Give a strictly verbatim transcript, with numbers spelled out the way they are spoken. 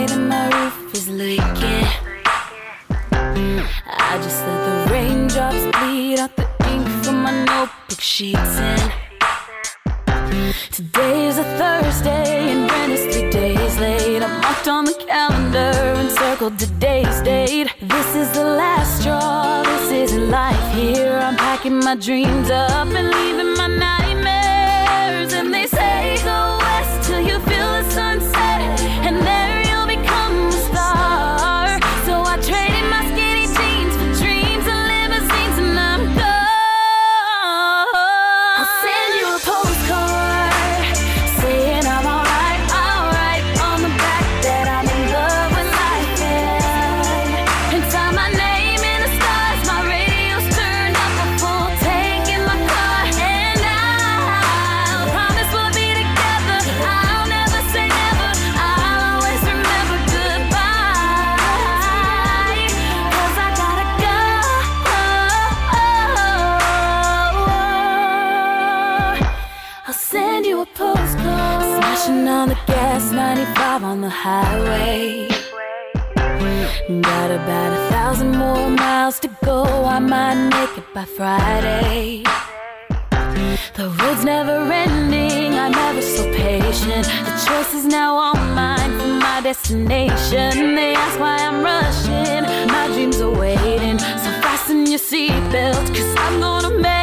that my roof is leaking. I just let the raindrops bleed out the ink from my notebook sheets. And today's a Thursday and rent is three days late. I marked on the calendar and circled today's date. This is the last straw, this isn't life here. I'm packing my dreams up and leaving my nightmares. And they say go west till you feel the sunset, and there you'll become a star. So I traded my skinny jeans for dreams and limousines, and I'm gone. I'll send you a postcard saying I'm alright, alright, on the back that I'm in love with life, and, and sign my name in the stars. My radio's turned up a full tank in my car, and I'll promise we'll be together. I'll never say never, I'll always remember goodbye, 'cause I gotta go. I'll send you a postcard. Smashing on the gas, ninety-five on the highway. Got about a thousand more miles to go. I might make it by Friday. The road's never ending, I'm ever so patient. The choice is now all mine for my destination. They ask why I'm rushing, my dreams are waiting. So fasten your seatbelt, 'cause I'm gonna make